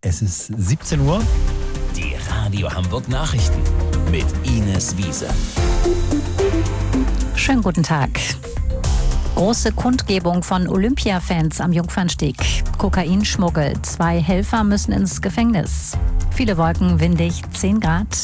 Es ist 17 Uhr. Die Radio Hamburg Nachrichten mit Ines Wiese. Schönen guten Tag. Große Kundgebung von Olympia-Fans am Jungfernsteg. Kokainschmuggel. 2 Helfer müssen ins Gefängnis. Viele Wolken, windig, 10 Grad.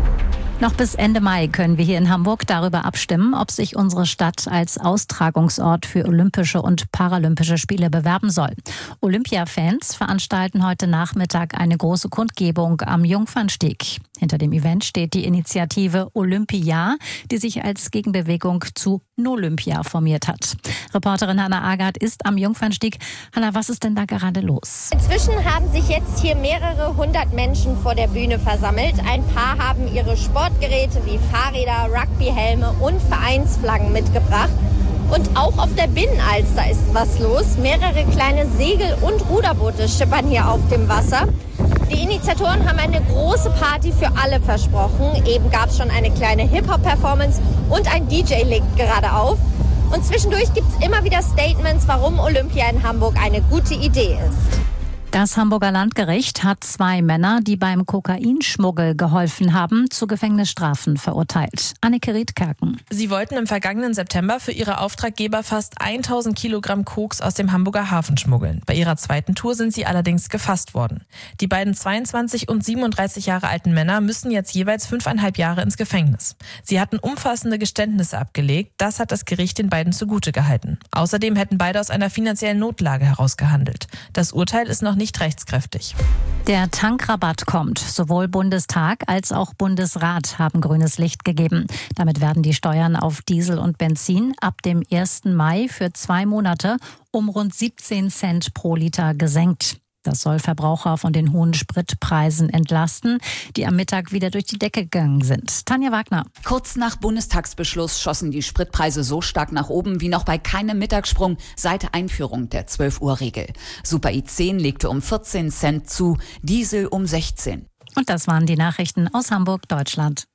Noch bis Ende Mai können wir hier in Hamburg darüber abstimmen, ob sich unsere Stadt als Austragungsort für Olympische und Paralympische Spiele bewerben soll. Olympia-Fans veranstalten heute Nachmittag eine große Kundgebung am Jungfernsteg. Hinter dem Event steht die Initiative Olympia, die sich als Gegenbewegung zu Nolympia formiert hat. Reporterin Hanna Agard ist am Jungfernsteg. Hanna, was ist denn da gerade los? Inzwischen haben sich jetzt hier mehrere hundert Menschen vor der Bühne versammelt. Ein paar haben ihre Sportgeräte wie Fahrräder, Rugbyhelme und Vereinsflaggen mitgebracht. Und auch auf der Binnenalster ist was los. Mehrere kleine Segel- und Ruderboote schippern hier auf dem Wasser. Die Initiatoren haben eine große Party für alle versprochen. Eben gab es schon eine kleine Hip-Hop-Performance und ein DJ legt gerade auf. Und zwischendurch gibt es immer wieder Statements, warum Olympia in Hamburg eine gute Idee ist. Das Hamburger Landgericht hat 2 Männer, die beim Kokainschmuggel geholfen haben, zu Gefängnisstrafen verurteilt. Anneke Riedkerken. Sie wollten im vergangenen September für ihre Auftraggeber fast 1000 Kilogramm Koks aus dem Hamburger Hafen schmuggeln. Bei ihrer zweiten Tour sind sie allerdings gefasst worden. Die beiden 22 und 37 Jahre alten Männer müssen jetzt jeweils 5,5 Jahre ins Gefängnis. Sie hatten umfassende Geständnisse abgelegt. Das hat das Gericht den beiden zugute gehalten. Außerdem hätten beide aus einer finanziellen Notlage heraus gehandelt. Das Urteil ist noch nicht rechtskräftig. Der Tankrabatt kommt. Sowohl Bundestag als auch Bundesrat haben grünes Licht gegeben. Damit werden die Steuern auf Diesel und Benzin ab dem 1. Mai für 2 Monate um rund 17 Cent pro Liter gesenkt. Das soll Verbraucher von den hohen Spritpreisen entlasten, die am Mittag wieder durch die Decke gegangen sind. Tanja Wagner. Kurz nach Bundestagsbeschluss schossen die Spritpreise so stark nach oben wie noch bei keinem Mittagssprung seit Einführung der 12-Uhr-Regel. Super I10 legte um 14 Cent zu, Diesel um 16. Und das waren die Nachrichten aus Hamburg, Deutschland.